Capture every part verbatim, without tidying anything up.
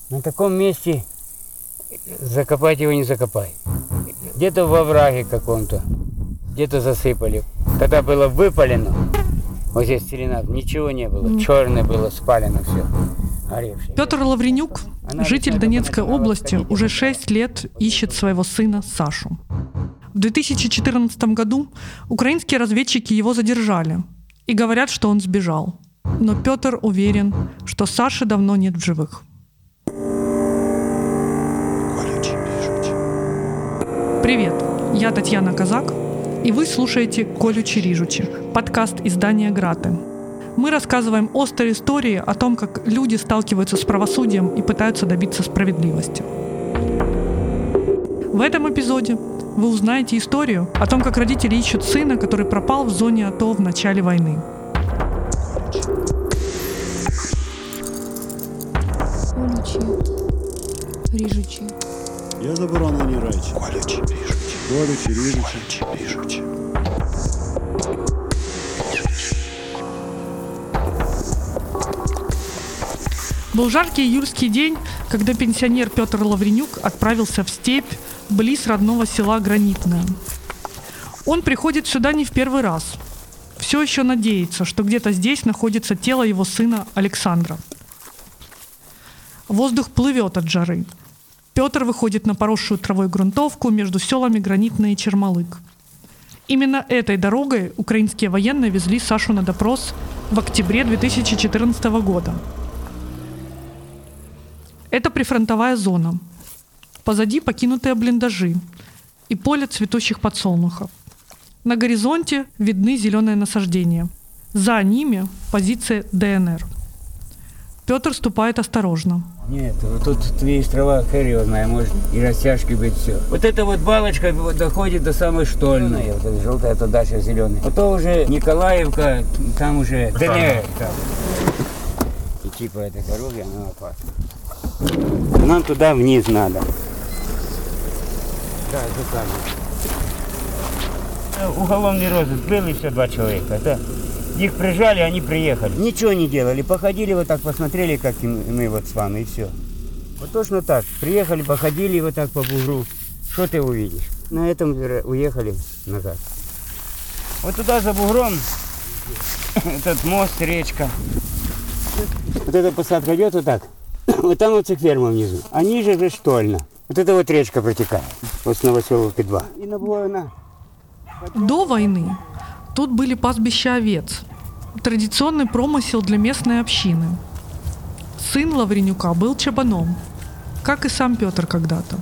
На таком месте закопать его не закопай. Где-то во враге каком-то, где-то засыпали. Когда было выпалено, вот здесь целина, ничего не было, mm. черное было, спалено все. Петр Лавренюк, житель Донецкой области, уже шесть лет ищет своего сына Сашу. В две тысячи четырнадцатом году украинские разведчики его задержали и говорят, что он сбежал. Но Петр уверен, что Саши давно нет в живых. Привет, я Татьяна Казак, и вы слушаете «Колючі ріжучі» – подкаст издания «Грати». Мы рассказываем острые истории о том, как люди сталкиваются с правосудием и пытаются добиться справедливости. В этом эпизоде вы узнаете историю о том, как родители ищут сына, который пропал в зоне АТО в начале войны. Колючі ріжучі. Я заборонені речі. Колючі ріжучі. Колючі ріжучі. Колючі ріжучі. Был жаркий июльский день, когда пенсионер Петр Лавренюк отправился в степь близ родного села Гранитное. Он приходит сюда не в первый раз. Все еще надеется, что где-то здесь находится тело его сына Александра. Воздух плывет от жары. Петр выходит на поросшую травой грунтовку между селами Гранитное и Чермалык. Именно этой дорогой украинские военные везли Сашу на допрос в октябре две тысячи четырнадцатого года. Это прифронтовая зона. Позади покинутые блиндажи и поле цветущих подсолнухов. На горизонте видны зеленые насаждения. За ними позиция ДНР. Петр ступает осторожно. Нет, вот тут есть трава серьезная, может и растяжки быть, все. Вот эта вот балочка доходит до самой Штольной, вот эта желтая, это дальше зеленая. А то уже Николаевка, там уже ДНР. Там. Идти по этой дороге, она опасна. Нам туда вниз надо. Да, это так. Уголовный розыск был еще два человека, да? Их прижали, они приехали. Ничего не делали, походили вот так, посмотрели, как мы вот с вами, и все. Вот точно так. Приехали, походили вот так по бугру. Что ты увидишь? На этом уехали назад. Вот туда за бугром этот мост, речка. Вот эта посадка идет вот так. Вот там вот ферма внизу. А ниже же Штольна. Вот эта вот речка протекает. Вот с Новоселовки два. И на Буйна. До войны тут были пастбища овец. Традиционный промысел для местной общины. Сын Лавренюка был чабаном, как и сам Петр когда-то.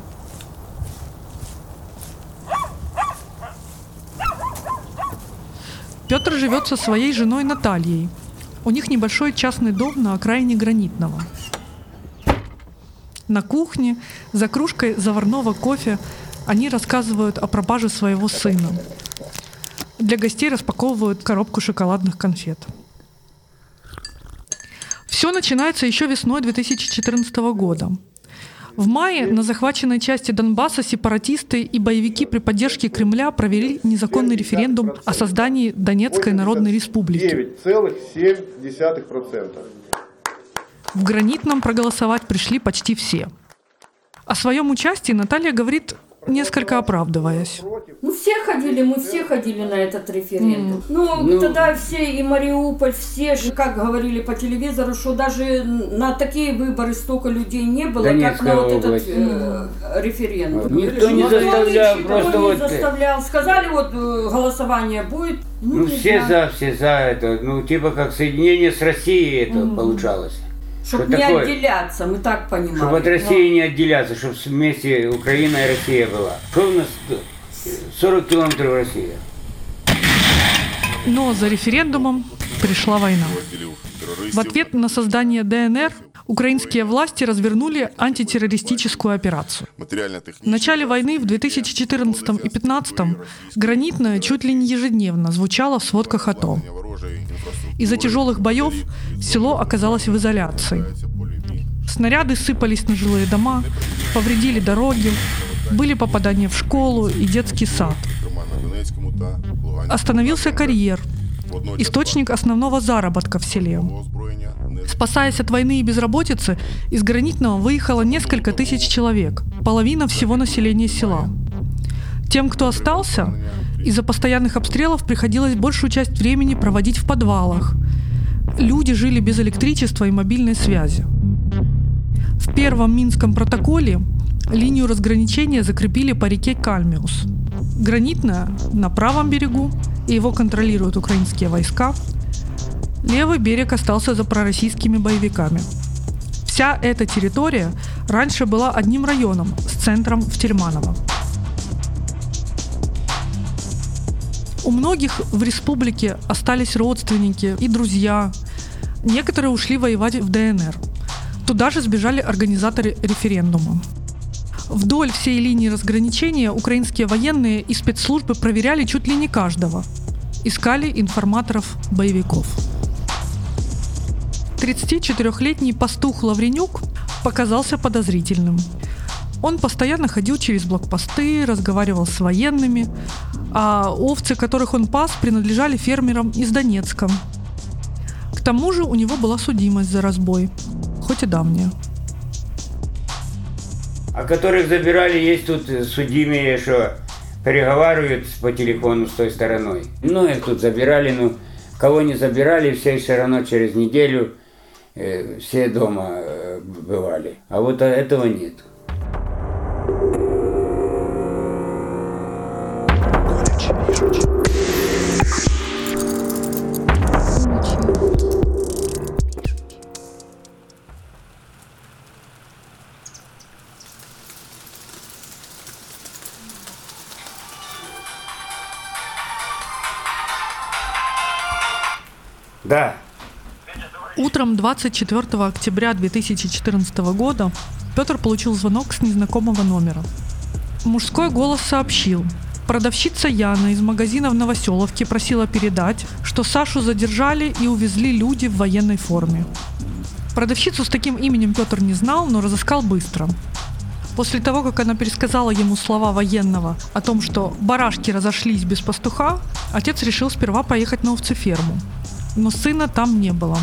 Петр живет со своей женой Натальей. У них небольшой частный дом на окраине Гранитного. На кухне, за кружкой заварного кофе, они рассказывают о пропаже своего сына. Для гостей распаковывают коробку шоколадных конфет. Все начинается еще весной две тысячи четырнадцатого года. В мае на захваченной части Донбасса сепаратисты и боевики при поддержке Кремля провели незаконный референдум о создании Донецкой Народной Республики. девять целых семь десятых процента. В Гранитном проголосовать пришли почти все. О своем участии Наталья говорит, несколько оправдываясь. Ну, все ходили, мы все ходили на этот референдум. Mm. Ну, ну, тогда все, и Мариуполь, все же, как говорили по телевизору, что даже на такие выборы столько людей не было, Донецкая как на вот область. Этот э, референдум. Никто не заставлял, просто никто вот... не заставлял. Сказали, вот голосование будет. Ну, ну все знаю. за, все за это. Ну, типа как соединение с Россией это mm. получалось. Чтобы не такое? Отделяться, мы так понимаем. Чтобы от России Но... не отделяться, чтобы вместе Украина и Россия была. Что у нас сорок километров Россия. Но за референдумом пришла война. В ответ на создание ДНР украинские власти развернули антитеррористическую операцию. В начале войны в две тысячи четырнадцатом и две тысячи пятнадцатом Гранитное чуть ли не ежедневно звучало в сводках АТО. Из-за тяжелых боев село оказалось в изоляции. Снаряды сыпались на жилые дома, повредили дороги, были попадания в школу и детский сад. Остановился карьер, источник основного заработка в селе. Спасаясь от войны и безработицы, из Гранитного выехало несколько тысяч человек, половина всего населения села. Тем, кто остался, из-за постоянных обстрелов приходилось большую часть времени проводить в подвалах. Люди жили без электричества и мобильной связи. В первом Минском протоколе линию разграничения закрепили по реке Кальмиус. Гранитная на правом берегу, и его контролируют украинские войска. Левый берег остался за пророссийскими боевиками. Вся эта территория раньше была одним районом с центром в Тельманово. У многих в республике остались родственники и друзья. Некоторые ушли воевать в ДНР. Туда же сбежали организаторы референдума. Вдоль всей линии разграничения украинские военные и спецслужбы проверяли чуть ли не каждого. Искали информаторов боевиков. тридцатичетырёхлетний пастух Лавренюк показался подозрительным. Он постоянно ходил через блокпосты, разговаривал с военными, а овцы, которых он пас, принадлежали фермерам из Донецка. К тому же у него была судимость за разбой, хоть и давняя. А которых забирали, есть тут судимые, что переговаривают по телефону с той стороной. Ну, их тут забирали, ну, кого не забирали, все все равно через неделю э, все дома э, бывали. А вот этого нет. Да. Утром двадцать четвёртого октября две тысячи четырнадцатого года Петр получил звонок с незнакомого номера. Мужской голос сообщил: продавщица Яна из магазина в Новоселовке просила передать, что Сашу задержали и увезли люди в военной форме. Продавщицу с таким именем Петр не знал, но разыскал быстро. После того, как она пересказала ему слова военного о том, что барашки разошлись без пастуха, отец решил сперва поехать на овцеферму. Но сына там не было.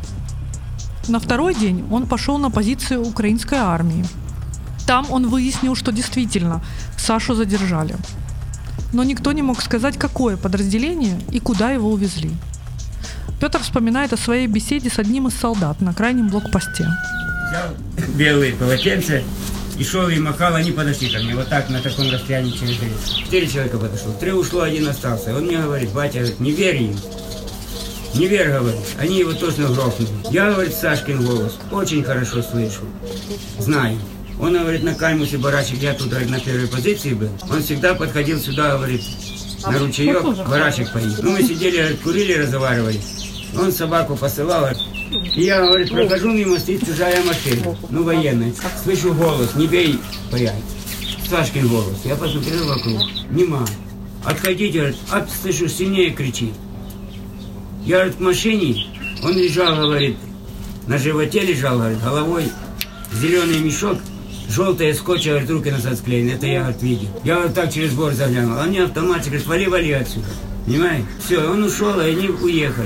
На второй день он пошел на позицию украинской армии. Там он выяснил, что действительно Сашу задержали. Но никто не мог сказать, какое подразделение и куда его увезли. Петр вспоминает о своей беседе с одним из солдат на крайнем блокпосте. Взял белые полотенца и шел и махал, они подошли ко мне, вот так на таком расстоянии через речь. Четыре человека подошло, три ушло, один остался. Он мне говорит: батя, говорит, не верь им. Не верь, говорит, они его точно грохнули. Я, говорит, Сашкин голос очень хорошо слышу, знаю. Он, говорит, на Кальмусе барачек, я тут, говорит, на первой позиции был. Он всегда подходил сюда, говорит, на ручеек, барачек поить. Ну, мы сидели, говорит, курили, разговаривали. Он собаку посылал, и я, говорит, прохожу мимо, стоит чужая машина, ну, военная. Слышу голос, не бей, паять. Сашкин голос. Я посмотрел вокруг, нема. Отходите, говорит, а, слышу, сильнее кричит. Я, говорит, к машине, он лежал, говорит, на животе лежал, говорит, головой, зеленый мешок, желтая скотч, говорит, руки назад склеены, это я, говорит, видел. Я, вот так через борт заглянул, а мне автоматчик говорит: вали, вали отсюда, понимаете? Все, он ушел, и они уехали.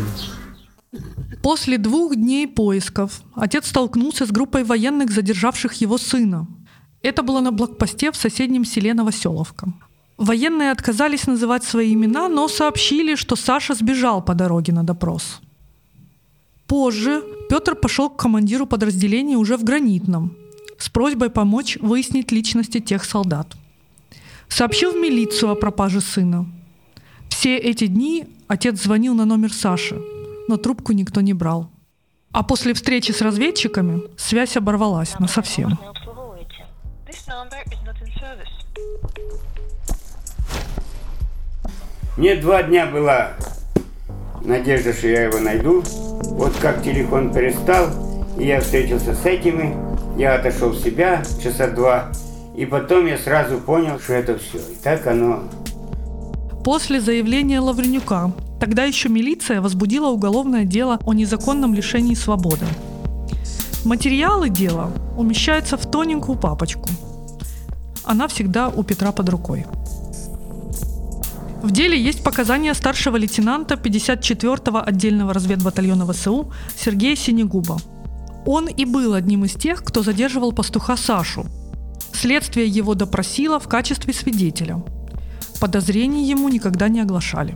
После двух дней поисков отец столкнулся с группой военных, задержавших его сына. Это было на блокпосте в соседнем селе Новоселовка. Военные отказались называть свои имена, но сообщили, что Саша сбежал по дороге на допрос. Позже Петр пошел к командиру подразделения уже в Гранитном с просьбой помочь выяснить личности тех солдат. Сообщил в милицию о пропаже сына. Все эти дни отец звонил на номер Саши, но трубку никто не брал. А после встречи с разведчиками связь оборвалась насовсем. Мне два дня была надежда, что я его найду. Вот как телефон перестал, и я встретился с этими, я отошел в себя часа два, и потом я сразу понял, что это все. И так оно. После заявления Лавренюка, тогда еще милиция возбудила уголовное дело о незаконном лишении свободы. Материалы дела умещаются в тоненькую папочку. Она всегда у Петра под рукой. В деле есть показания старшего лейтенанта пятьдесят четвёртого отдельного разведбатальона ВСУ Сергея Синегуба. Он и был одним из тех, кто задерживал пастуха Сашу. Следствие его допросило в качестве свидетеля. Подозрений ему никогда не оглашали.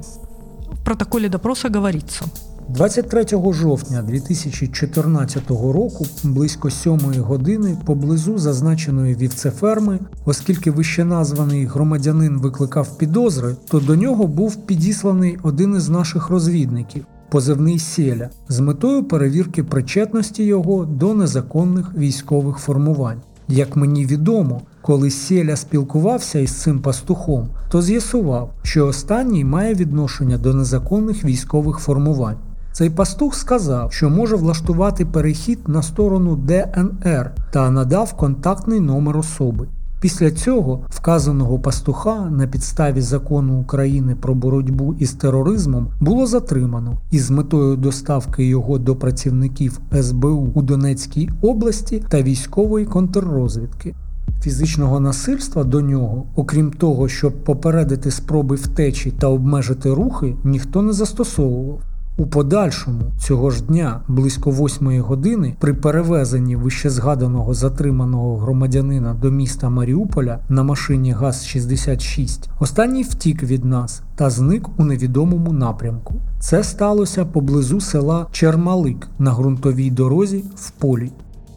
В протоколі допроса говориться. двадцять третього жовтня дві тисячі чотирнадцятого року, близько сьомої години, поблизу зазначеної вівцеферми, оскільки вищеназваний громадянин викликав підозри, то до нього був підісланий один із наших розвідників, позивний Селя, з метою перевірки причетності його до незаконних військових формувань. Як мені відомо, коли Селя спілкувався із цим пастухом, то з'ясував, що останній має відношення до незаконних військових формувань. Цей пастух сказав, що може влаштувати перехід на сторону Де Ен Ер та надав контактний номер особи. Після цього вказаного пастуха на підставі закону України про боротьбу із тероризмом було затримано із метою доставки його до працівників Ес Бе У у Донецькій області та військової контррозвідки. Фізичного насильства до нього, окрім того, щоб попередити спроби втечі та обмежити рухи, ніхто не застосовував. У подальшому, цього ж дня, близько восьмої години, при перевезенні вищезгаданого затриманого громадянина до міста Маріуполя на машині ГАЗ шістдесят шість, останній втік від нас та зник у невідомому напрямку. Це сталося поблизу села Чермалик на ґрунтовій дорозі в полі.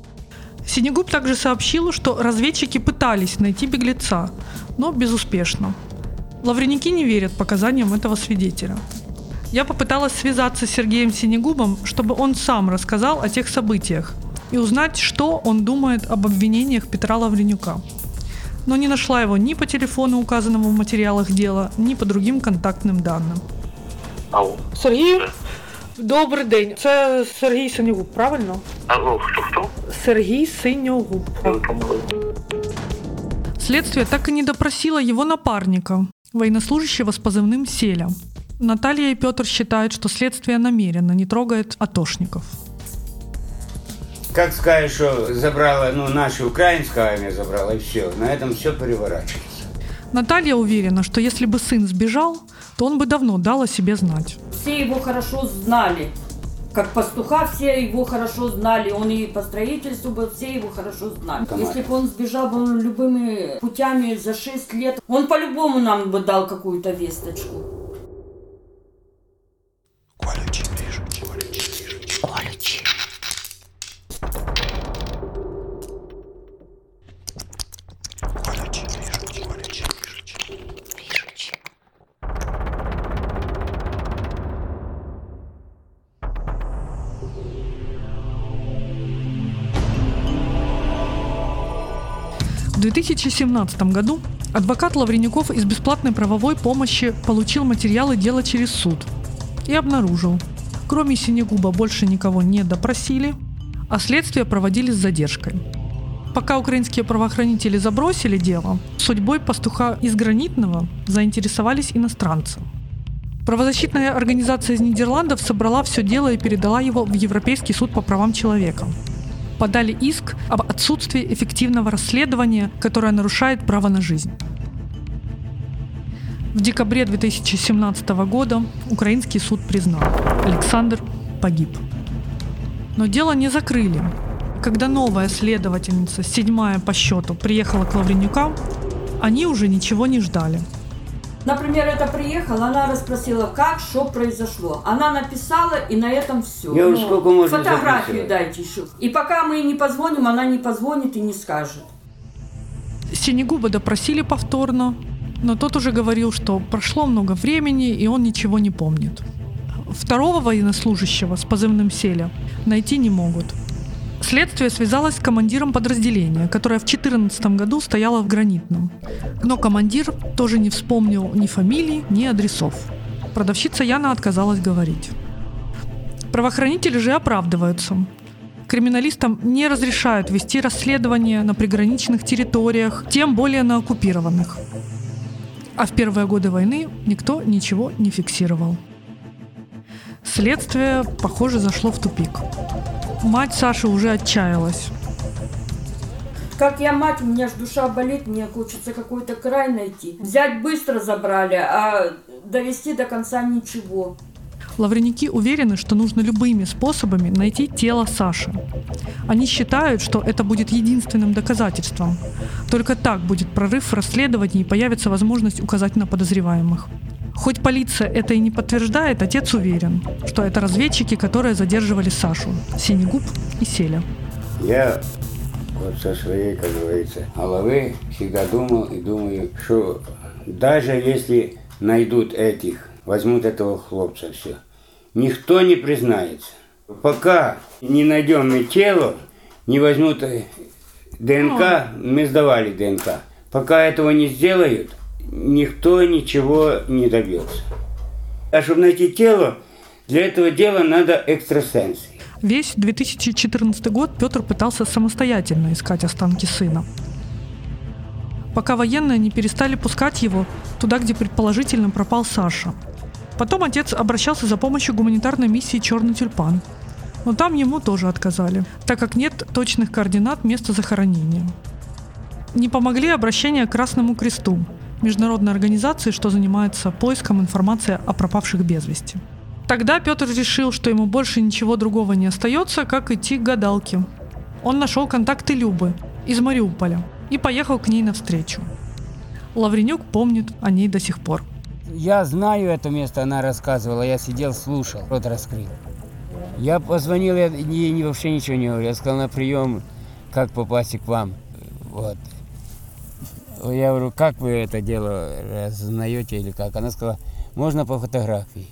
Синегуб также сообщил, что разведчики пытались найти беглеца, но безуспешно. Лавренюки не верят показаниям этого свидетеля. Я попыталась связаться с Сергеем Синегубом, чтобы он сам рассказал о тех событиях и узнать, что он думает об обвинениях Петра Лавренюка. Но не нашла его ни по телефону, указанному в материалах дела, ни по другим контактным данным. Алло. Сергій, добрий день. Це Сергій Синегуб, правильно? Алло, хто-хто? Сергій Синегуб. Следствие так и не допросило его напарника, военнослужащего с позывным Селя. Наталья и Петр считают, что следствие намеренно не трогает атошников. Как скажешь, что забрала, ну, наша украинская армия забрала, и все. На этом все переворачивается. Наталья уверена, что если бы сын сбежал, то он бы давно дал о себе знать. Все его хорошо знали. Как пастуха все его хорошо знали. Он и по строительству был, все его хорошо знали. Если бы он сбежал бы он любыми путями за шесть лет, он по-любому нам бы дал какую-то весточку. Колючі ріжуть, колючі ріжуть. Колючі. Колючі ріжуть, колючі ріжуть. Ріжуть. В две тысячи семнадцатом году адвокат Лавренюков из бесплатной правовой помощи получил материалы дела через суд и обнаружил, кроме Синегуба больше никого не допросили, а следствие проводили с задержкой. Пока украинские правоохранители забросили дело, судьбой пастуха из Гранитного заинтересовались иностранцы. Правозащитная организация из Нидерландов собрала все дело и передала его в Европейский суд по правам человека. Подали иск об отсутствии эффективного расследования, которое нарушает право на жизнь. В декабре две тысячи семнадцатого года украинский суд признал: Александр погиб. Но дело не закрыли. Когда новая следовательница, седьмая по счету, приехала к Лавренюкам, они уже ничего не ждали. Например, это приехала, она расспросила, как, что произошло. Она написала, и на этом все. Я уж сколько можно фотографию записывать. дайте еще. И пока мы не позвоним, она не позвонит и не скажет. Синегуба допросили повторно, но тот уже говорил, что прошло много времени, и он ничего не помнит. Второго военнослужащего с позывным Селя найти не могут. Следствие связалось с командиром подразделения, которое в две тысячи четырнадцатом году стояло в Гранитном. Но командир тоже не вспомнил ни фамилий, ни адресов. Продавщица Яна отказалась говорить. Правоохранители же оправдываются. Криминалистам не разрешают вести расследование на приграничных территориях, тем более на оккупированных. А в первые годы войны никто ничего не фиксировал. Следствие, похоже, зашло в тупик. Мать Саши уже отчаялась. Как я мать, у меня ж душа болит, мне хочется какой-то край найти. Взять быстро забрали, а довести до конца ничего. Лавренюки уверены, что нужно любыми способами найти тело Саши. Они считают, что это будет единственным доказательством. Только так будет прорыв в расследовании и появится возможность указать на подозреваемых. Хоть полиция это и не подтверждает, отец уверен, что это разведчики, которые задерживали Сашу, Синегуб и Селя. Я вот со своей, как говорится, головы всегда думал и думаю, что даже если найдут этих, возьмут этого хлопца, все, никто не признается. Пока не найдем мы тело, не возьмут ДНК, мы сдавали ДНК. Пока этого не сделают, никто ничего не добьется. А чтобы найти тело, для этого дела надо экстрасенсы. Весь две тысячи четырнадцатый год Петр пытался самостоятельно искать останки сына, пока военные не перестали пускать его туда, где предположительно пропал Саша. Потом отец обращался за помощью гуманитарной миссии «Черный тюльпан», но там ему тоже отказали, так как нет точных координат места захоронения. Не помогли обращения к Красному Кресту, международной организации, что занимается поиском информации о пропавших без вести. Тогда Петр решил, что ему больше ничего другого не остается, как идти к гадалке. Он нашел контакты Любы из Мариуполя и поехал к ней навстречу. Лавренюк помнит о ней до сих пор. Я знаю это место, она рассказывала, я сидел, слушал, рот раскрыл. Я позвонил, я ей вообще ничего не говорю, я сказал на прием, как попасть к вам. Вот. Я говорю, как вы это дело разознаете или как? Она сказала, можно по фотографии.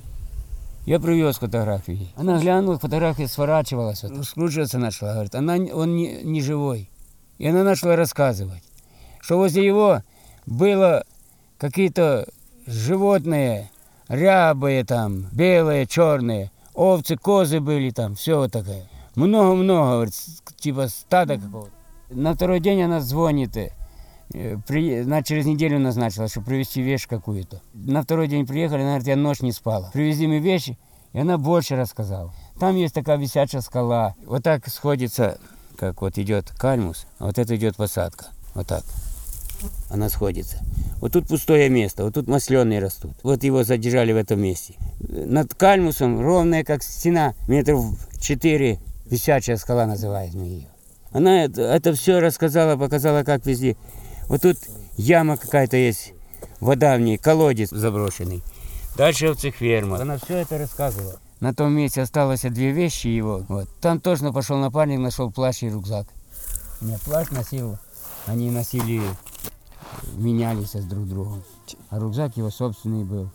Я привез фотографии. Она глянула, фотография сворачивалась, вот, скручиваться начала, говорит, она, он не, не живой. И она начала рассказывать, что возле его было какие-то животные, рябые там, белые, черные, овцы, козы были там, все вот такое. Много-много, говорит, типа стада какого-то. На второй день она звонит, при, она через неделю назначила, чтобы привезти вещь какую-то. На второй день приехали, она говорит, я ночь не спала. Привезли мне вещи, и она больше рассказала. Там есть такая висячая скала. Вот так сходится, как вот идет кальмус, а вот это идет посадка. Вот так. Она сходится. Вот тут пустое место, вот тут масленые растут. Вот его задержали в этом месте. Над кальмусом ровная, как стена, метров четыре, висячая скала называют мы ее. Она это, это все рассказала, показала, как везде. Вот тут яма какая-то есть, вода в ней, колодец заброшенный. Дальше овцеферма. Она все это рассказывала. На том месте осталось две вещи его. Вот. Там точно пошел напарник, нашел плащ и рюкзак. Нет, плащ носил, они носили, менялись друг другом. А рюкзак его собственный был.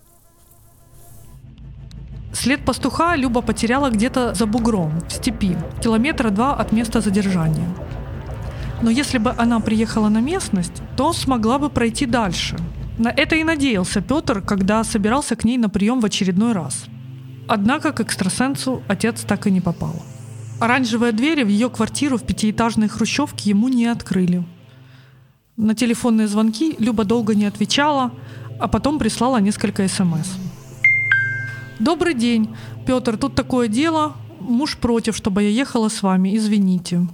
След пастуха Люба потеряла где-то за бугром, в степи, километра два от места задержания. Но если бы она приехала на местность, то смогла бы пройти дальше. На это и надеялся Петр, когда собирался к ней на прием в очередной раз. Однако к экстрасенсу отец так и не попал. Оранжевые двери в ее квартиру в пятиэтажной хрущевке ему не открыли. На телефонные звонки Люба долго не отвечала, а потом прислала несколько смс. «Добрый день, Петр, тут такое дело. Муж против, чтобы я ехала с вами, извините».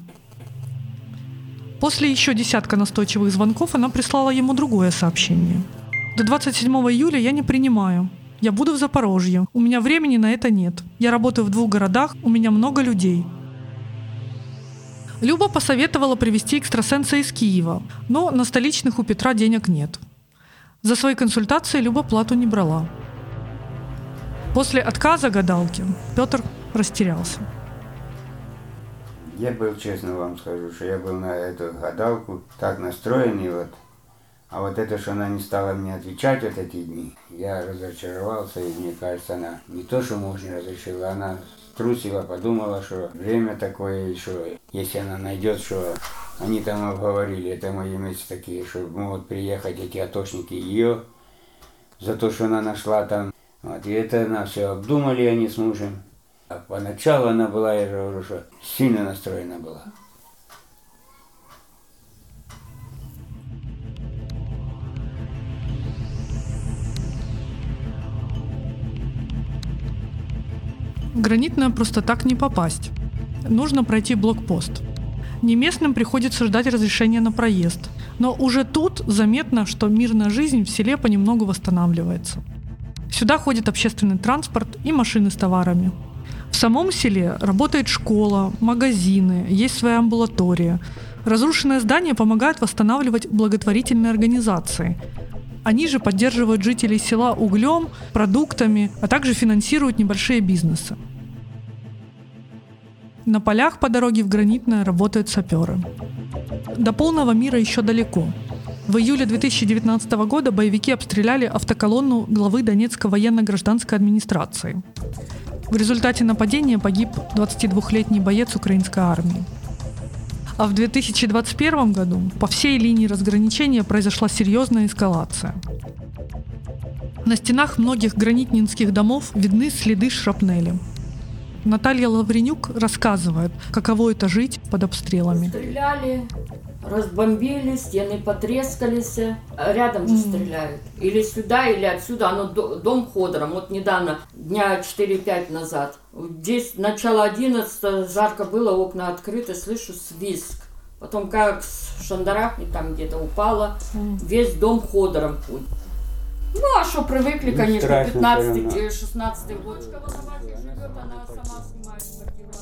После еще десятка настойчивых звонков она прислала ему другое сообщение. «До двадцать седьмого июля я не принимаю. Я буду в Запорожье. У меня времени на это нет. Я работаю в двух городах, у меня много людей». Люба посоветовала привезти экстрасенса из Киева, но на столичных у Петра денег нет. За свои консультации Люба плату не брала. После отказа гадалки Петр растерялся. Я был, честно вам скажу, что я был на эту гадалку так настроенный, вот. А вот это, что она не стала мне отвечать вот эти дни, я разочаровался, и мне кажется, она не то, что муж не разрешила, она трусила, подумала, что время такое, что если она найдет, что они там обговорили, это мои мысли такие, что могут приехать эти атошники ее за то, что она нашла там. Вот, и это она все обдумали они с мужем. А поначалу она была, я же говорю, что сильно настроена была. Гранитная просто так не попасть. Нужно пройти блокпост. Неместным приходится ждать разрешения на проезд. Но уже тут заметно, что мирная жизнь в селе понемногу восстанавливается. Сюда ходит общественный транспорт и машины с товарами. В самом селе работает школа, магазины, есть своя амбулатория. Разрушенное здание помогают восстанавливать благотворительные организации. Они же поддерживают жителей села углем, продуктами, а также финансируют небольшие бизнесы. На полях по дороге в Гранитное работают саперы. До полного мира еще далеко. В июле две тысячи девятнадцатого года боевики обстреляли автоколонну главы Донецкой военно-гражданской администрации. В результате нападения погиб двадцатидвухлетний боец украинской армии. А в две тысячи двадцать первом году по всей линии разграничения произошла серьезная эскалация. На стенах многих гранитнинских домов видны следы шрапнели. Наталья Лавренюк рассказывает, каково это жить под обстрелами. Стреляли, разбомбили, стены потрескались, рядом же mm. стреляют. Или сюда, или отсюда. Оно дом ходором. Вот недавно, дня четыре-пять назад. Здесь начало одиннадцатого, жарко было, окна открыты, слышу свист. Потом как шандарахнет, там где-то упало, mm. весь дом ходором ходит. Ну, а что, привыкли, конечно, пятнадцатый-шестнадцатый год. Живет, она сама снимает квартиру,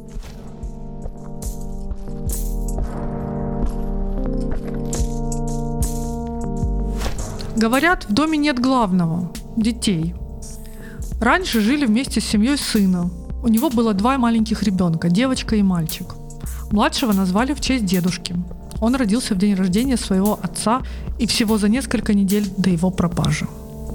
она... Говорят, в доме нет главного – детей. Раньше жили вместе с семьей сына. У него было два маленьких ребенка – девочка и мальчик. Младшего назвали в честь дедушки. Он родился в день рождения своего отца и всего за несколько недель до его пропажи.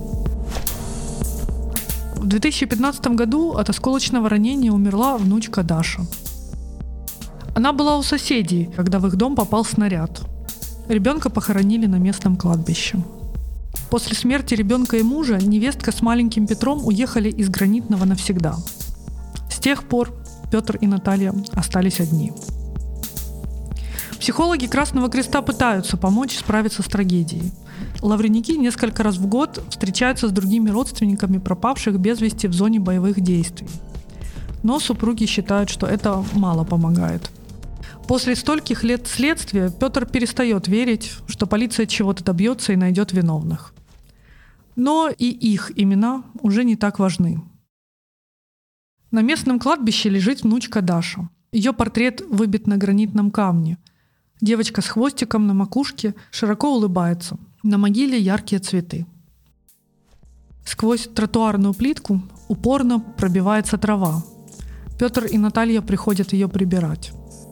В две тысячи пятнадцатом году от осколочного ранения умерла внучка Даша. Она была у соседей, когда в их дом попал снаряд. Ребенка похоронили на местном кладбище. После смерти ребенка и мужа невестка с маленьким Петром уехали из Гранитного навсегда. С тех пор Петр и Наталья остались одни. Психологи Красного Креста пытаются помочь справиться с трагедией. Лавренюки несколько раз в год встречаются с другими родственниками пропавших без вести в зоне боевых действий. Но супруги считают, что это мало помогает. После стольких лет следствия Петр перестает верить, что полиция чего-то добьется и найдет виновных. Но и их имена уже не так важны. На местном кладбище лежит внучка Даша. Ее портрет выбит на гранитном камне. Девочка с хвостиком на макушке широко улыбается. На могиле яркие цветы. Сквозь тротуарную плитку упорно пробивается трава. Петр и Наталья приходят ее прибирать.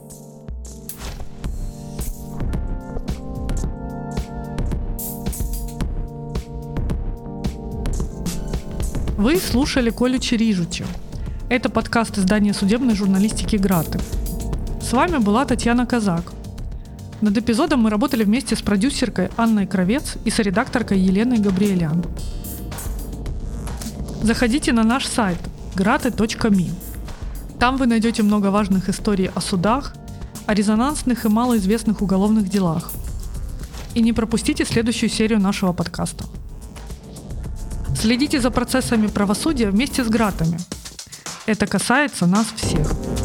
Вы слушали «Колючи ріжучи». Это подкаст издания судебной журналистики «Граты». С вами была Татьяна Казак. Над эпизодом мы работали вместе с продюсеркой Анной Кравец и с редакторкой Еленой Габриэлян. Заходите на наш сайт граты точка ми. Там вы найдете много важных историй о судах, о резонансных и малоизвестных уголовных делах. И не пропустите следующую серию нашего подкаста. Следите за процессами правосудия вместе с Гратами. Это касается нас всех.